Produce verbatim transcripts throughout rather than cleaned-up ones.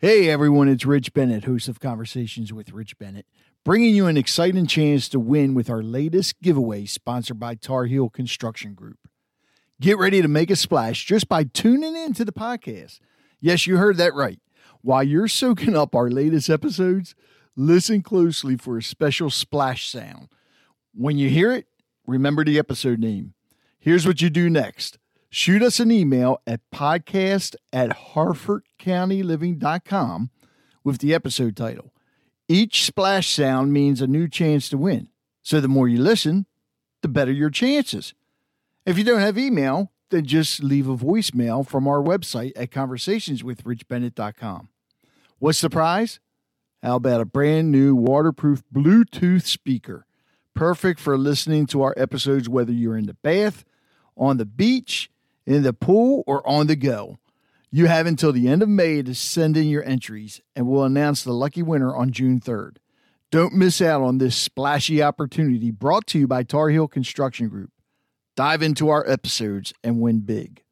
Hey everyone, it's Rich Bennett, host of Conversations with Rich Bennett, bringing you an exciting chance to win with our latest giveaway sponsored by Tar Heel Construction Group. Get ready to make a splash just by tuning in to the podcast. Yes, you heard that right. While you're soaking up our latest episodes, listen closely for a special splash sound. When you hear it, remember the episode name. Here's what you do next. Shoot us an email at podcast at harford county living dot com with the episode title. Each splash sound means a new chance to win. So the more you listen, the better your chances. If you don't have email, then just leave a voicemail from our website at conversations with rich bennett dot com. What's the prize? How about a brand new waterproof Bluetooth speaker? Perfect for listening to our episodes whether you're in the bath, on the beach, in the pool, or on the go. You have until the end of May to send in your entries, and we'll announce the lucky winner on June third. Don't miss out on this splashy opportunity brought to you by Tar Heel Construction Group. Dive into our episodes and win big.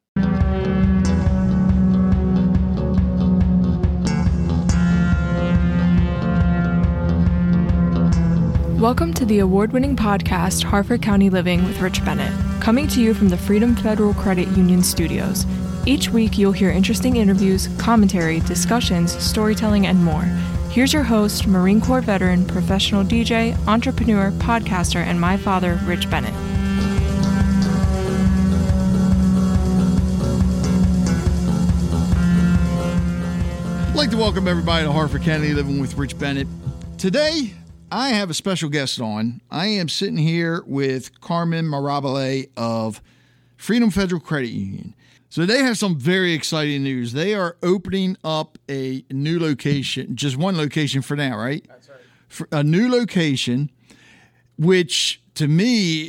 Welcome to the award-winning podcast, Harford County Living with Rich Bennett, coming to you from the Freedom Federal Credit Union studios. Each week, you'll hear interesting interviews, commentary, discussions, storytelling, and more. Here's your host, Marine Corps veteran, professional D J, entrepreneur, podcaster, and my father, Rich Bennett. I'd like to welcome everybody to Harford County Living with Rich Bennett. Today, I have a special guest on. I am sitting here with Carmen Mirabile of Freedom Federal Credit Union. So they have some very exciting news. They are opening up a new location, just one location for now, right? That's right. For a new location, which to me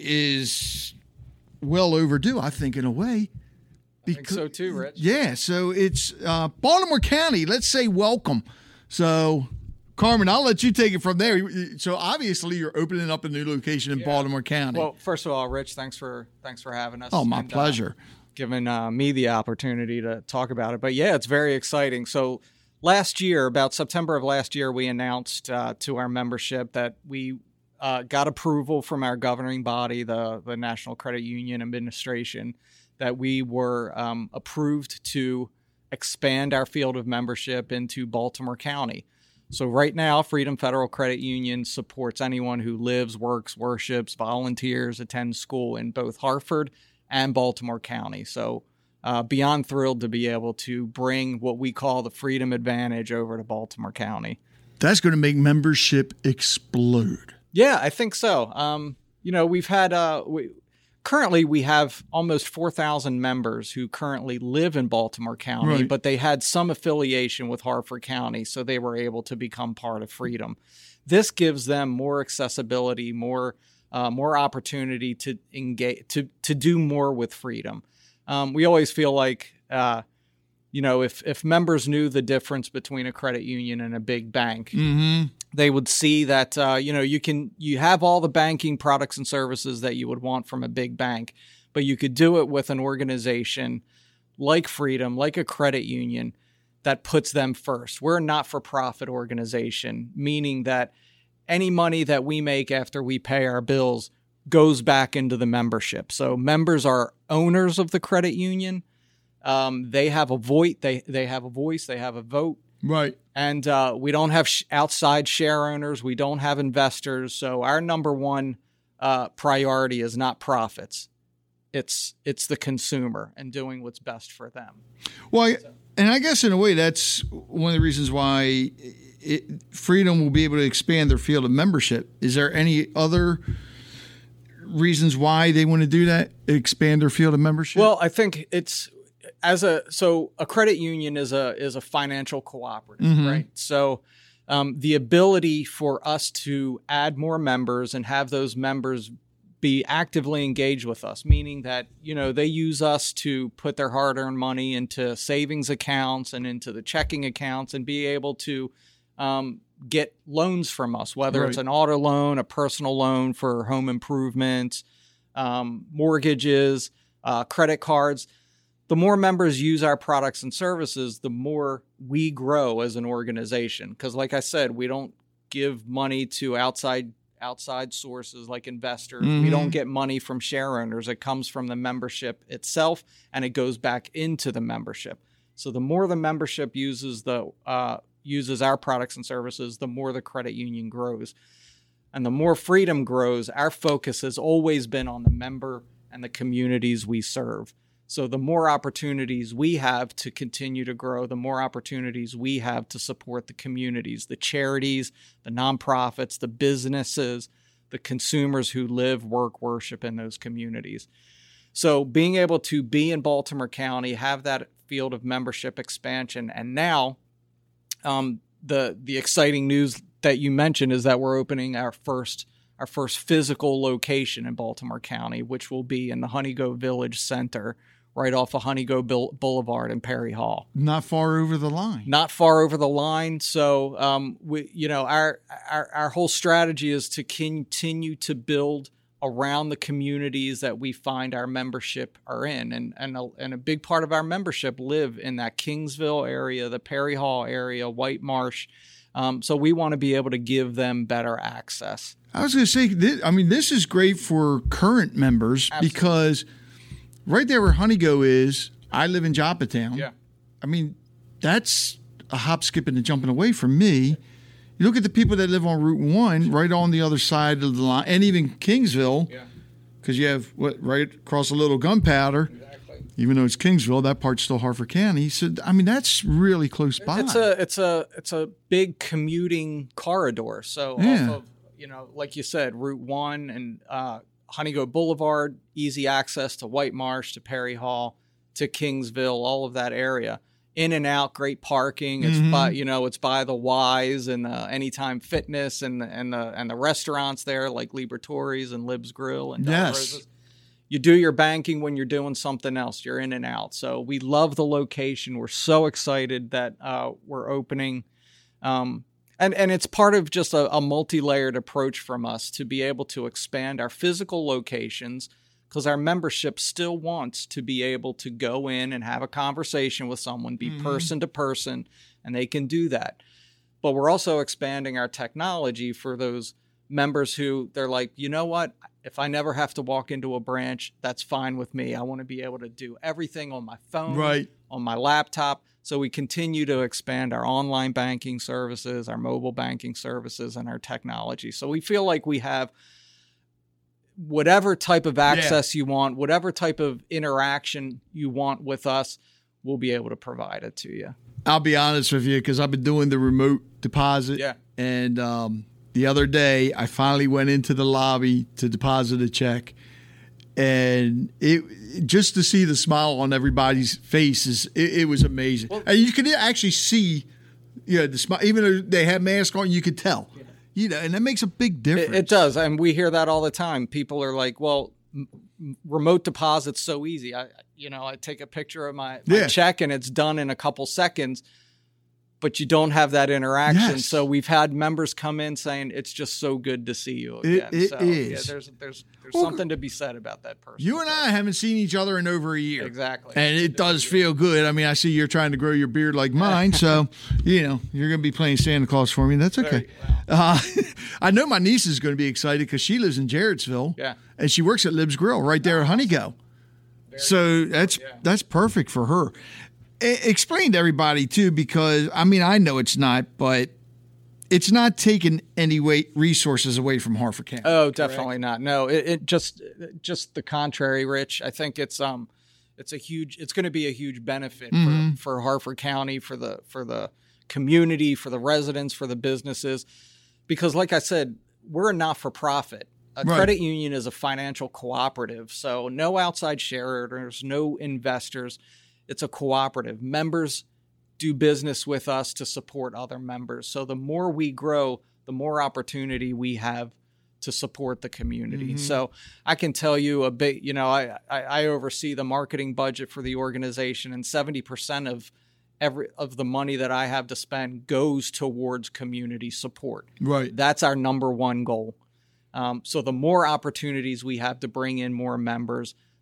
is well overdue, I think, in a way. I think so too, Rich. Yeah, so it's uh, Baltimore County. Let's say welcome. So, Carmen, I'll let you take it from there. So obviously you're opening up a new location in yeah. Baltimore County. Well, first of all, Rich, thanks for thanks for having us. Oh, my and, pleasure. Uh, giving uh, me the opportunity to talk about it. But yeah, it's very exciting. So last year, about September of last year, we announced uh, to our membership that we uh, got approval from our governing body, the, the National Credit Union Administration, that we were um, approved to expand our field of membership into Baltimore County. So right now, Freedom Federal Credit Union supports anyone who lives, works, worships, volunteers, attends school in both Harford and Baltimore County. So uh, beyond thrilled to be able to bring what we call the Freedom Advantage over to Baltimore County. That's going to make membership explode. Yeah, I think so. Um, you know, we've had uh, we, currently we have almost four thousand members who currently live in Baltimore County, right. But they had some affiliation with Harford County, so they were able to become part of Freedom. This gives them more accessibility, more uh, more opportunity to engage, to to do more with Freedom. Um, we always feel like, uh, you know, if if members knew the difference between a credit union and a big bank, mm-hmm. they would see that, uh, you know, you can you have all the banking products and services that you would want from a big bank, but you could do it with an organization like Freedom, like a credit union that puts them first. We're a not-for-profit organization, meaning that any money that we make after we pay our bills goes back into the membership. So members are owners of the credit union. Um, they have a voice. They they have a voice. They have a vote. Right. And uh, we don't have sh- outside share owners. We don't have investors. So our number one uh, priority is not profits. It's it's the consumer and doing what's best for them. Well, so. And I guess in a way that's one of the reasons why it, Freedom will be able to expand their field of membership. Is there any other reasons why they want to do that, expand their field of membership? Well, I think it's as a so a credit union is a is a financial cooperative, mm-hmm. right? So um, the ability for us to add more members and have those members be actively engaged with us, meaning that, you know, they use us to put their hard-earned money into savings accounts and into the checking accounts and be able to um, get loans from us, whether right. it's an auto loan, a personal loan for home improvements, um, mortgages, uh, credit cards. the more members use our products and services, the more we grow as an organization. Because like I said, we don't give money to outside outside sources like investors. Mm-hmm. We don't get money from share owners. It comes from the membership itself, and it goes back into the membership. So the more the membership uses the uh, uses our products and services, the more the credit union grows. And the more Freedom grows, our focus has always been on the member and the communities we serve. So the more opportunities we have to continue to grow, the more opportunities we have to support the communities, the charities, the nonprofits, the businesses, the consumers who live, work, worship in those communities. So being able to be in Baltimore County, have that field of membership expansion, and now um, the the exciting news that you mentioned is that we're opening our first our first physical location in Baltimore County, which will be in the Honeygo Village Center, right off of Honeygo Boulevard in Perry Hall. Not far over the line. Not far over the line. So, um, we, you know, our, our our whole strategy is to continue to build around the communities that we find our membership are in, and and a, and a big part of our membership live in that Kingsville area, the Perry Hall area, White Marsh. Um, so we want to be able to give them better access. I was going to say, this, I mean, this is great for current members. Absolutely. Because right there where Honeygo is, I live in Joppatown. Yeah. I mean, that's a hop, skipping, and jumping away from me. You look at the people that live on Route one, right on the other side of the line, and even Kingsville, because yeah. you have, what, right across a little Gunpowder. Exactly. Even though it's Kingsville, that part's still Harford County. So, I mean, that's really close by. It's a, it's a, it's a big commuting corridor. So yeah. off of, you know, like you said, Route one and uh, Honeygo Boulevard, easy access to White Marsh, to Perry Hall, to Kingsville, all of that area. In and out, great parking. It's mm-hmm. by, you know, it's by the Y's and the Anytime Fitness and the, and the and the restaurants there like Liberatore's and Lib's Grill and Del yes. Rosa's. You do your banking when you're doing something else. You're in and out. So we love the location. We're so excited that uh, we're opening. Um, And and it's part of just a, a multi-layered approach from us to be able to expand our physical locations, because our membership still wants to be able to go in and have a conversation with someone, be mm-hmm. person to person, and they can do that. But we're also expanding our technology for those members who they're like, you know what? If I never have to walk into a branch, that's fine with me. I want to be able to do everything on my phone, right. on my laptop. So we continue to expand our online banking services, our mobile banking services, and our technology. So we feel like we have whatever type of access yeah. you want, whatever type of interaction you want with us, we'll be able to provide it to you. I'll be honest with you, because I've been doing the remote deposit. Yeah. And um, the other day, I finally went into the lobby to deposit a check. And it just to see the smile on everybody's faces, it, it was amazing. Well, and you could actually see, you know, the smile. Even though they had masks on, you could tell. Yeah. You know, and that makes a big difference. It, it does, and we hear that all the time. People are like, "Well, m- remote deposit's so easy. I, you know, I take a picture of my, my yeah. check, and it's done in a couple seconds." But you don't have that interaction. Yes. So we've had members come in saying it's just so good to see you again. It, it so, is. Yeah, there's there's there's well, something to be said about that person. You and I haven't seen each other in over a year. Exactly. And it does feel good. I mean, I see you're trying to grow your beard like mine. So, you know, you're going to be playing Santa Claus for me. That's okay. Uh, I know my niece is going to be excited because she lives in Jarrettsville. Yeah. And she works at Lib's Grill right there at Honeygo. Very so good. that's yeah. that's perfect for her. Explain to everybody, too, because, I mean, I know it's not, but it's not taking any weight resources away from Harford County. Oh, definitely correct? Not. No, it, it just just the contrary, Rich. I think it's um it's a huge it's going to be a huge benefit mm-hmm. for, for Harford County, for the for the community, for the residents, for the businesses, because like I said, we're a not-for-profit. A right. credit union is a financial cooperative, so no outside shareholders, no investors. It's a cooperative. Members do business with us to support other members. So the more we grow, the more opportunity we have to support the community. Mm-hmm. So I can tell you a bit, you know, I, I, I oversee the marketing budget for the organization, and seventy percent of every of the money that I have to spend goes towards community support. Right. That's our number one goal. Um, so the more opportunities we have to bring in more members,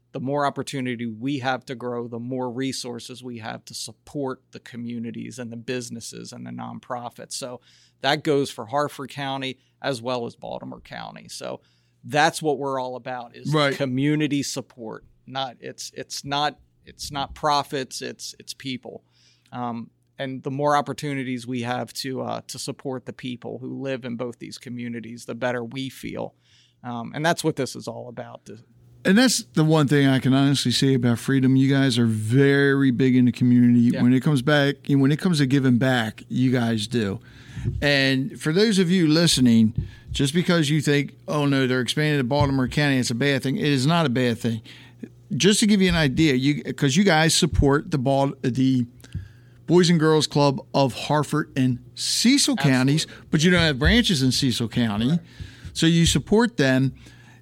the more opportunity we have to grow, the more resources we have to support the communities and the businesses and the nonprofits. So that goes for Harford County as well as Baltimore County. So that's what we're all about, is right. community support. Not it's it's not it's not profits, it's it's people. Um, and the more opportunities we have to uh, to support the people who live in both these communities, the better we feel. Um, and that's what this is all about. And that's the one thing I can honestly say about Freedom. You guys are very big in the community. Yeah. When it comes back, when it comes to giving back, you guys do. And for those of you listening, just because you think, oh no, they're expanding to Baltimore County, it's a bad thing. It is not a bad thing. Just to give you an idea, you because you guys support the ball, the Boys and Girls Club of Harford and Cecil Absolutely. Counties, but you don't have branches in Cecil County, right. So you support them.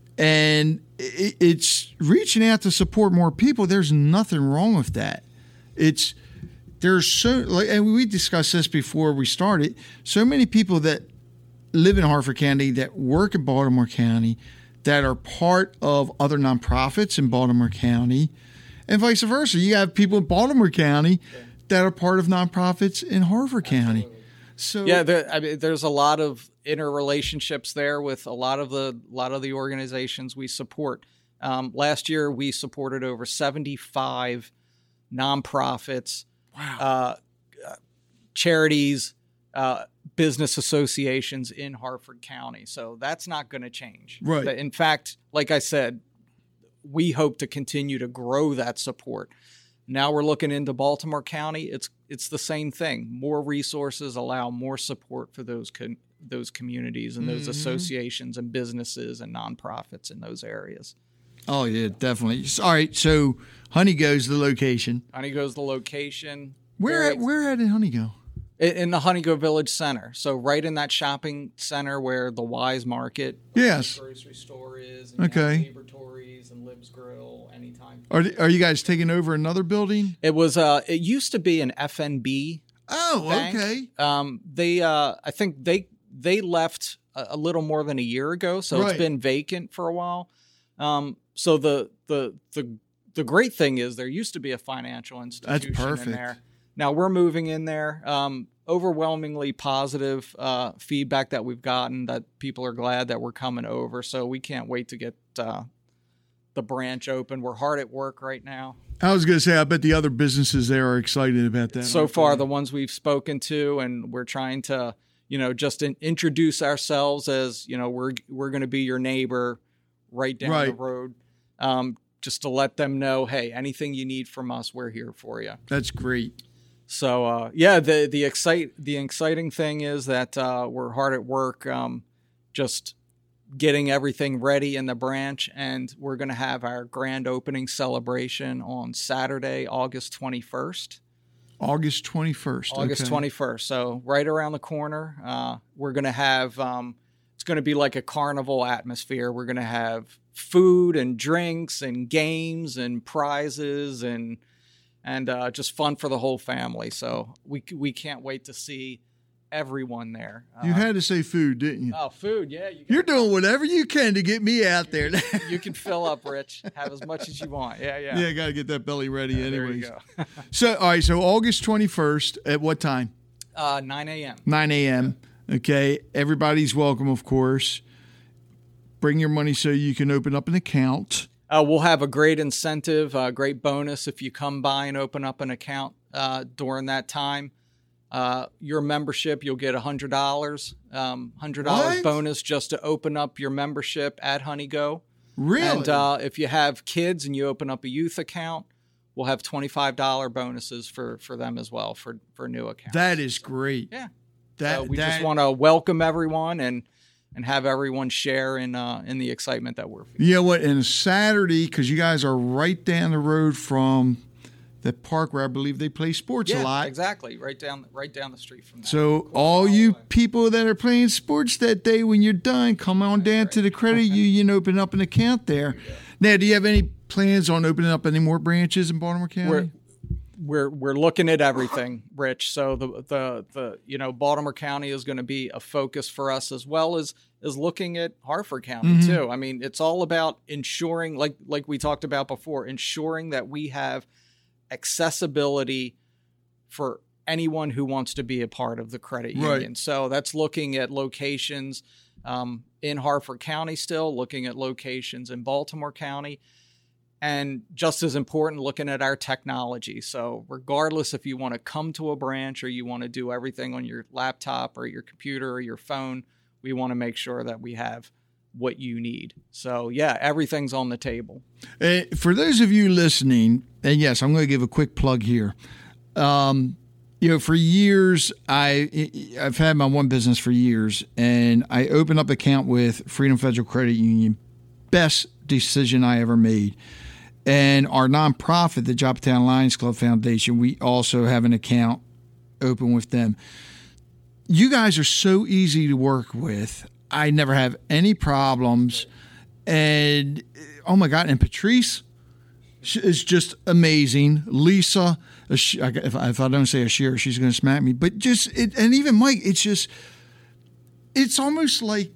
And it's reaching out to support more people. There's nothing wrong with that. It's there's so like, and we discussed this before we started. So many people that live in Harford County, that work in Baltimore County, that are part of other nonprofits in Baltimore County, and vice versa. You have people in Baltimore County that are part of nonprofits in Harford County. Absolutely. So yeah, there, I mean, there's a lot of interrelationships there with a lot of the lot of the organizations we support. Um, last year, we supported over seventy-five nonprofits, wow. uh, charities, uh, business associations in Harford County. So that's not going to change. Right. In fact, like I said, we hope to continue to grow that support. Now we're looking into Baltimore County. It's it's the same thing. More resources allow more support for those con- those communities and those mm-hmm. associations and businesses and nonprofits in those areas. Oh, yeah, definitely. All right, so Honey Go's the location. Honey Go's the location. Where at, where at in Honey Go? In the Honey Go Village Center. So right in that shopping center where the Wise Market, yes, grocery store is, and okay, Laboratories and Lib's Grill, anytime. Are are you guys taking over another building? It was uh it used to be an F N B. Oh, bank. okay. Um, they uh I think they they left a, a little more than a year ago, so right. It's been vacant for a while. Um, so the the the the great thing is there used to be a financial institution That's perfect. in there. Now we're moving in there. Um, overwhelmingly positive uh, feedback that we've gotten, that people are glad that we're coming over. So we can't wait to get uh, the branch open. We're hard at work right now. I was going to say, I bet the other businesses there are excited about that. So far, the ones we've spoken to, and we're trying to, you know, just in, introduce ourselves as, you know, we're we're going to be your neighbor right down right. the road. Um, just to let them know, hey, anything you need from us, we're here for you. That's great. So, uh, yeah, the the excite the exciting thing is that uh, we're hard at work, um, just getting everything ready in the branch, and we're going to have our grand opening celebration on Saturday, August twenty-first. August twenty-first. August okay. twenty-first. So right around the corner, uh, we're going to have. Um, it's going to be like a carnival atmosphere. We're going to have food and drinks and games and prizes and. And uh, just fun for the whole family. So we we can't wait to see everyone there. Uh, you had to say food, didn't you? Oh, food, yeah. You You're doing whatever you can to get me out there. You can fill up, Rich. Have as much as you want. Yeah, yeah. Yeah, got to get that belly ready yeah, anyways. There you go. So, all right, so August twenty-first, at what time? Uh, nine a.m. nine a.m., okay. Everybody's welcome, of course. Bring your money so you can open up an account. Uh, we'll have a great incentive, a great bonus if you come by and open up an account uh, during that time. Uh, your membership, you'll get one hundred dollars, um, one hundred dollars what? bonus just to open up your membership at Honey Go. Really? And uh, if you have kids and you open up a youth account, we'll have twenty-five dollars bonuses for, for them as well for, for new accounts. That is great. Yeah. That, so we that... just want to welcome everyone and and have everyone share in uh, in the excitement that we're feeling. You know what? And Saturday, because you guys are right down the road from the park where I believe they play sports yeah, a lot. Exactly. Right down right down the street from that. So cool. all you people that are playing sports that day, when you're done, come on down right. to the credit union, open up an account there. Now, do you have any plans on opening up any more branches in Baltimore County? We're, we're we're looking at everything, Rich. So the the the you know Baltimore County is going to be a focus for us, as well as as looking at Harford County mm-hmm. too. I mean, it's all about ensuring, like like we talked about before, ensuring that we have accessibility for anyone who wants to be a part of the credit union. Right. So that's looking at locations um, in Harford County still, looking at locations in Baltimore County, and just as important, looking at our technology. So regardless if you want to come to a branch or you want to do everything on your laptop or your computer or your phone, we want to make sure that we have what you need. So yeah, everything's on the table. Uh, for those of you listening, and yes, I'm going to give a quick plug here. Um, you know, for years, I, I've had my one business for years, and I opened up an account with Freedom Federal Credit Union. Best decision I ever made. And our nonprofit, the Joppatown Lions Club Foundation, we also have an account open with them. You guys are so easy to work with. I never have any problems. And, oh, my God, and Patrice is just amazing. Lisa, if I don't say a sheer, she's going to smack me. But just, it, and even Mike, it's just, it's almost like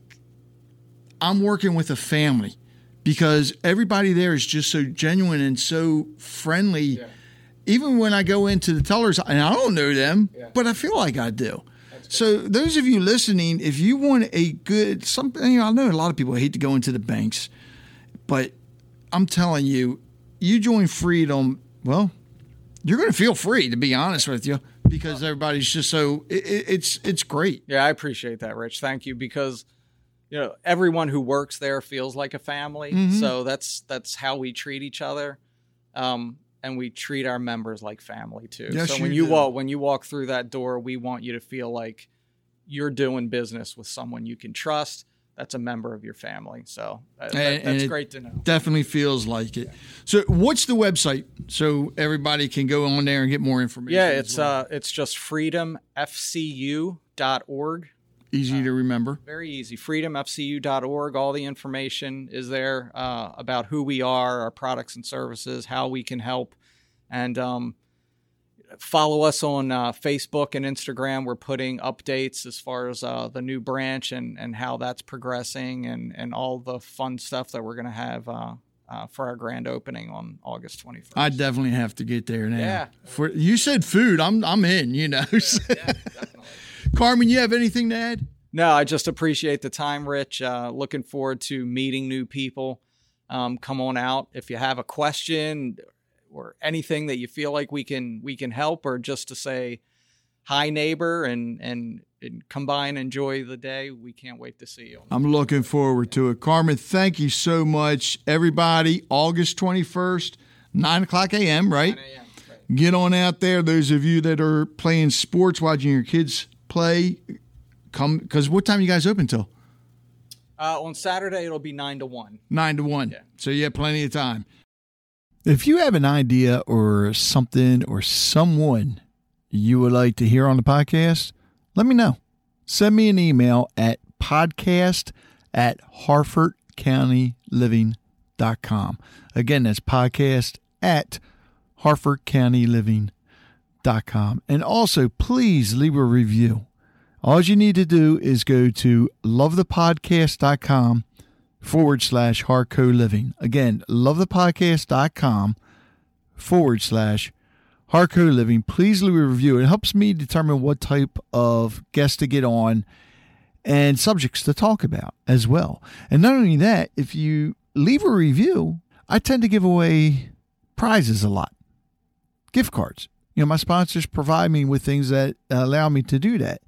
I'm working with a family. Because everybody there is just so genuine and so friendly. Yeah. Even when I go into the tellers, and I don't know them, yeah. but I feel like I do. So those of you listening, if you want a good something, you know, I know a lot of people hate to go into the banks, but I'm telling you, you join Freedom, well, you're going to feel free, to be honest with you, because everybody's just so it, it's it's great. Yeah, I appreciate that, Rich. Thank you, because you know, everyone who works there feels like a family. Mm-hmm. So that's that's how we treat each other. Um, and we treat our members like family too. Yes, so when you you do. walk when you walk through that door, we want you to feel like you're doing business with someone you can trust. That's a member of your family. So that, and, that's and great to know. Definitely feels like it. So what's the website so everybody can go on there and get more information? Yeah, it's well? uh it's just freedom f c u dot org. Easy to remember. Uh, very easy. freedom f c u dot org. All the information is there uh, about who we are, our products and services, how we can help. And um, follow us on uh, Facebook and Instagram. We're putting updates as far as uh, the new branch and, and how that's progressing and, and all the fun stuff that we're going to have uh, uh, for our grand opening on August twenty-first. I definitely have to get there now. Yeah. For, you said food. I'm I'm in, you know. Yeah, yeah, definitely. Carmen, you have anything to add? No, I just appreciate the time, Rich. Uh, looking forward to meeting new people. Um, come on out. If you have a question or anything that you feel like we can we can help, or just to say hi, neighbor, and, and, and come by and enjoy the day, we can't wait to see you. I'm looking forward to it. Carmen, thank you so much. Everybody, August twenty-first, nine o'clock a.m., right? nine a.m., right? Get on out there. Those of you that are playing sports, watching your kids play, come, because what time you guys open till? Uh, on Saturday, it'll be nine to one. nine to one. Yeah. So you have plenty of time. If you have an idea or something or someone you would like to hear on the podcast, let me know. Send me an email at podcast at harford county living dot com. Again, that's podcast at harford county living dot com. And also, please leave a review. All you need to do is go to lovethepodcast.com forward slash Harco Living. Again, lovethepodcast.com forward slash Harco Living. Please leave a review. It helps me determine what type of guest to get on and subjects to talk about as well. And not only that, if you leave a review, I tend to give away prizes a lot. Gift cards. You know, my sponsors provide me with things that allow me to do that.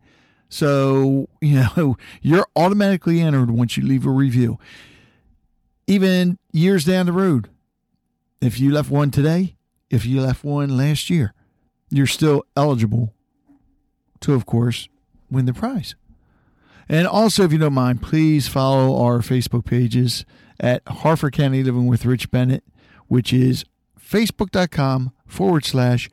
So, you know, you're automatically entered once you leave a review. Even years down the road, if you left one today, if you left one last year, you're still eligible to, of course, win the prize. And also, if you don't mind, please follow our Facebook pages at Harford County Living with Rich Bennett, which is facebook.com forward slash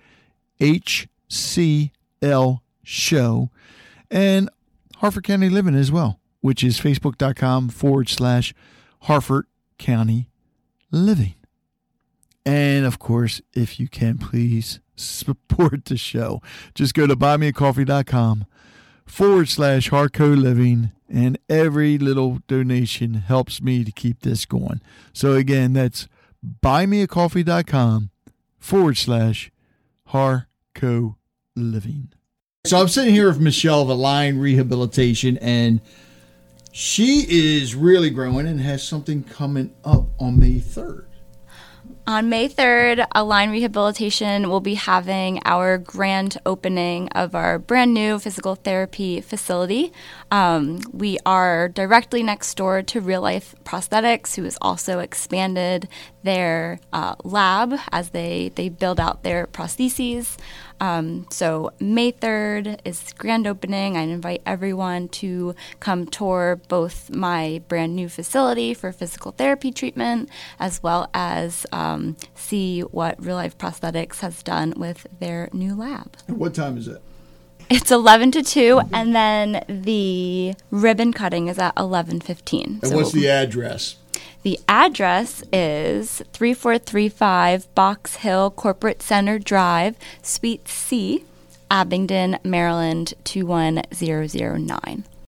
HCL show. And Harford County Living as well, which is facebook.com forward slash Harford County Living. And, of course, if you can, please support the show. Just go to buymeacoffee.com forward slash Harco Living, and every little donation helps me to keep this going. So, again, that's buymeacoffee.com forward slash Harco Living. So I'm sitting here with Michelle of Align Rehabilitation, and she is really growing and has something coming up on May third. On May third, Align Rehabilitation will be having our grand opening of our brand new physical therapy facility. Um, we are directly next door to Real Life Prosthetics, who has also expanded their uh, lab as they, they build out their prostheses. Um, so May third is grand opening. I invite everyone to come tour both my brand new facility for physical therapy treatment, as well as um, see what Real Life Prosthetics has done with their new lab. And what time is it? It's eleven to two, and then the ribbon cutting is at eleven fifteen. And so what's the address? The address is three four three five Box Hill Corporate Center Drive, Suite C, Abingdon, Maryland two one zero zero nine.